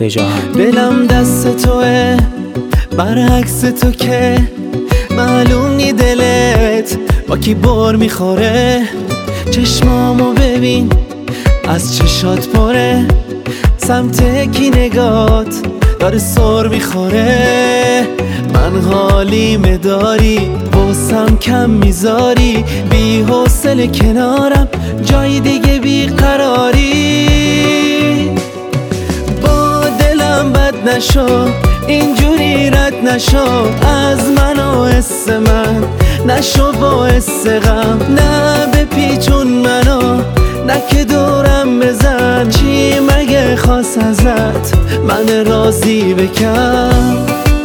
جهان. دلم دست توه برعکس تو که معلوم نی دلت با کی بار میخوره. چشمامو ببین از چشات پاره، سمت کی نگات داره سر میخوره. من حالیمه داری باسم کم میذاری، بی حوصله کنارم جای دیگه بیقراری. با دلم بد نشو اینجوری رد نشو از من و حس من، نشو باعث غم، نه بپیچون منو، نه که دورم بزن. چی مگه خواست ازت من راضی بکن؟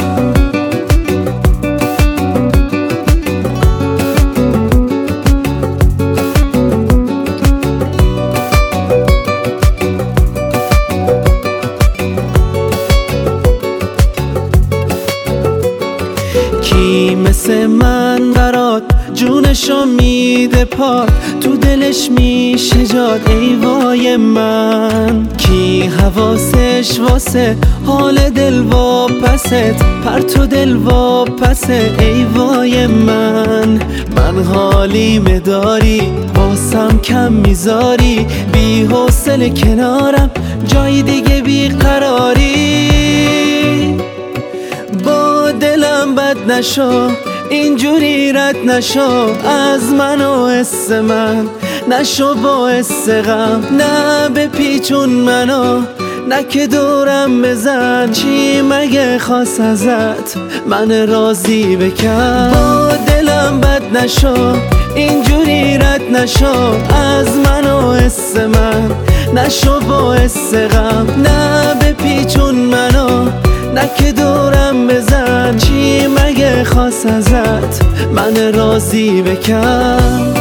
کی مثل من برات جونشو میده پاک، تو دلش میشه جاد ای وای من. کی حواسش واسه حال دل واپست، پرتو دل واپسه ای وای من. من حالیمه داری باسم کم میذاری، بی حوصله کنارم جای دیگه بیقراری. با دلم بد نشو اینجوری رد نشو از من و حس من، نشو باعث غم، نه بپیچون منو، نه که دورم بزن. چی مگه خواست ازت من راضی بکن؟ با دلم بد نشو اینجوری رد نشو از من و حس من، نشو باعث غم، نه بپیچون منو، نه که دورم بزن. چی مگه خواست ازت من راضی بکن؟